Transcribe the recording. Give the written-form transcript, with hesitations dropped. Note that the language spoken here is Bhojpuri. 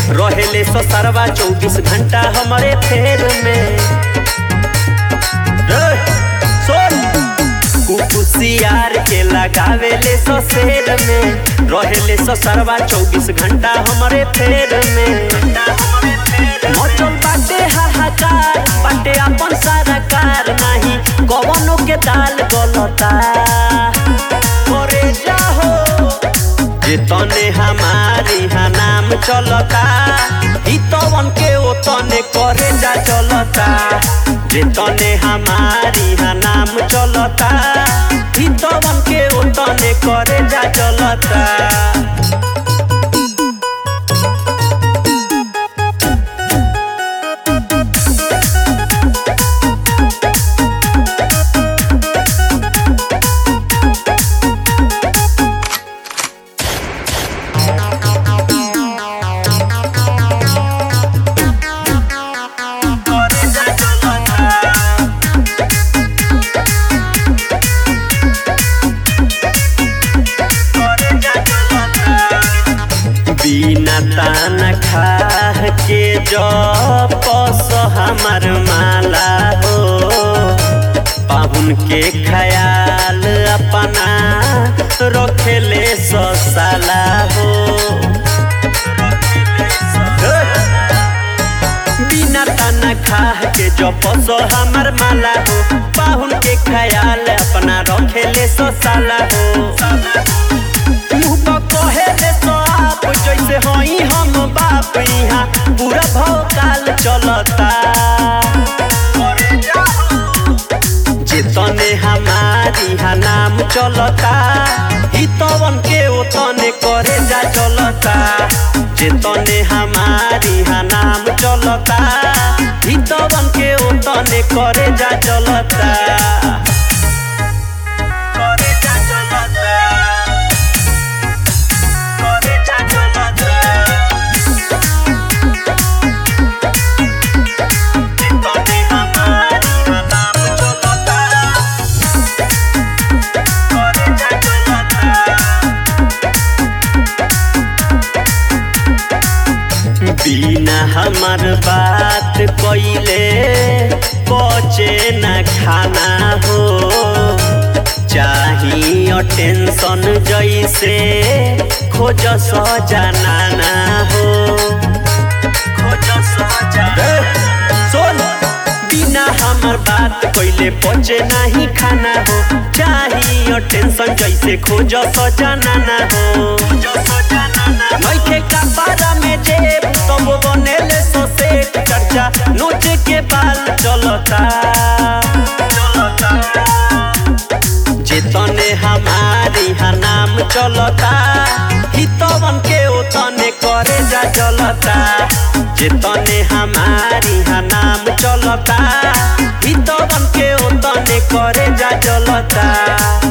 रहेले ससरवा 24 घंटा हमारे फेर में। कुकुसियार के लगावेले ससेर में, रहेले ससरवा 24 घंटा हमारे फेर में। मचल बाटे हाहाकार, बाटे अपन सारा कार, नहीं कवनो के दाल गलता करे जाहो। जे तने हमारी हा नाम चलता, हितवन के ओ तने करे जा चलता। जे तने हमारी हा नाम चलता, हितवन के ओ तने करे जा चलता। बिना ताना खाह के जपस हमार माला हो, पाहुन के ख्याल अपना रखेले ससाला हो। बिना ताना खाह के जपस हमार माला हो, पाहुन के ख्याल अपना रखेले ससाला हो। कहेले आप जैसे हई हम बाप, यहाँ पूरा भौकाल चलता। जे तने हमारी हा नाम चलता, हितवन के ओ तने करे जा चलता। जे तने हमारी हा नाम चलता, हितवन के ओ तने करे जा चलता। बिना हमार बात कइले बचे न खाना हो, चाही टेंशन जैसे खोज सजाना हो। बिना हमार बात कइले बचे नहीं खाना हो, चाही टेंशन जैसे खोज सजाना हो। नइखे कपारा में जेब तब बनेले ससेट, चर्चा नोचे के बाल चलता। जे तने हमारी हा नाम चलता, हितवन के ओ तने करे जा चलता। जे तने हमारी हा नाम चलता, हितवन के ओ तने करे जा चलता।